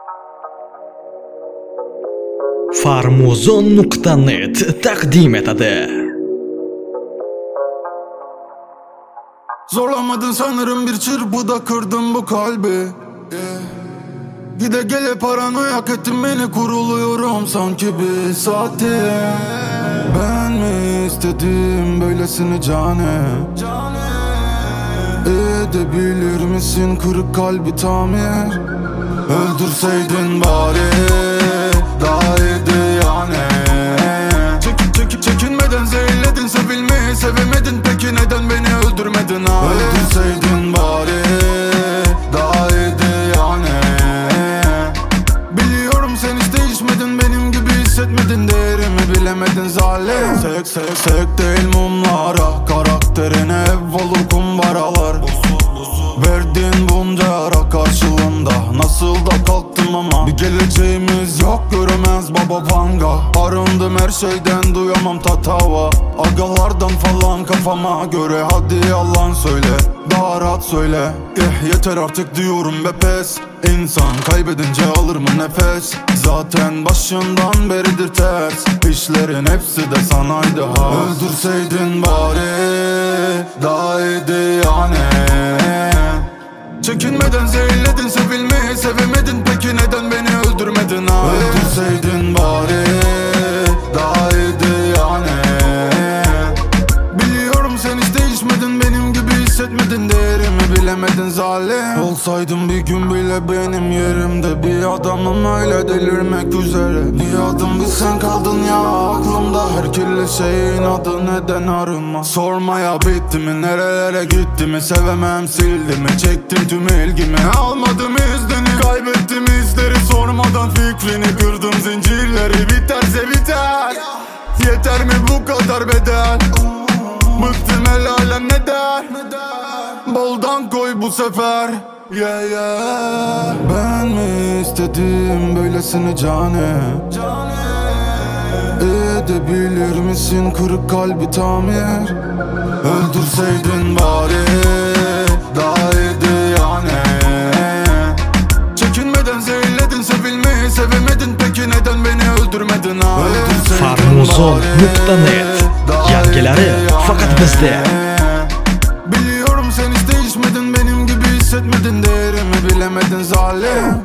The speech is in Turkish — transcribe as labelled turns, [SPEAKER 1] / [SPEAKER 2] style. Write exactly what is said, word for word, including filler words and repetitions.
[SPEAKER 1] Farmuzon nuqta net taqdim etadi.
[SPEAKER 2] Zorlamadın sanırım, bir çırpıda kırdım bu kalbi, yeah. Gide gele paranoyak ettin beni, kuruluyorum sanki bir saate. Ben mi istedim böylesini cane? Edebilir misin kırık kalbi tamir? Öldürseydin bari, daha iyiydi yani. Çekip çekip çekinmeden zehirledin, sevilmeyi sevemedin. Peki neden beni öldürmedin ha? Öldürseydin bari, daha iyiydi yani. Biliyorum sen hiç değişmedin, benim gibi hissetmedin. Değerimi bilemedin zalim. Sek sek sek değil mumlara, karakterine ev olur kumbaralar. Verdin bunca ara karşılığında, nasıl da kalktım ama. Bir geleceğimiz yok, göremez baba vanga. Arındım her şeyden, duyamam tatava. Agalardan falan kafama göre, hadi yalan söyle, daha rahat söyle. Eh yeter artık diyorum be pes. İnsan kaybedince alır mı nefes? Zaten başından beridir ters, İşlerin hepsi de sanaydı ha. Öldürseydin bari, daha iyiydi yani. Çekinmeden zehirledin, sevilmeyi sevemedin. Peki neden beni öldürmedin ha? Öldürseydin bari, daha iyiydi yani. Biliyorum sen hiç değişmedin, benim gibi hissetmedin. Değerimi bilemedin zalim. Olsaydım bir gün bile benim yerimde, bir adamım öyle delirmek üzere. Bir adım bir sen kaldın ya aklımda, her kirli şeyin adı neden arınma. Sormaya bitti mi, nerelere gitti mi? Sevemem sildi mi, çektim tüm ilgimi. Almadım iznini, kaybettim izleri. Sormadan fikrini kırdım, zincirleri. Biterse biter, yeter mi bu kadar bedel? Bıktım el alem ne der? Boldan koy bu sefer, yeah yeah. Ben mi istedim böylesini cane? Edebilir misin kırık kalbi tamir? Öldürseydin bari, daha iyiydi yani. Çekinmeden zehirledin, sevilmeyi sevemedin. Peki neden beni öldürmedin ha?
[SPEAKER 1] Farmuzon nuqta net yangileri fakat bizde.
[SPEAKER 2] Biliyorum sen hiç değişmedin, benim gibi hissetmedin. Değerimi bilemedin zalim.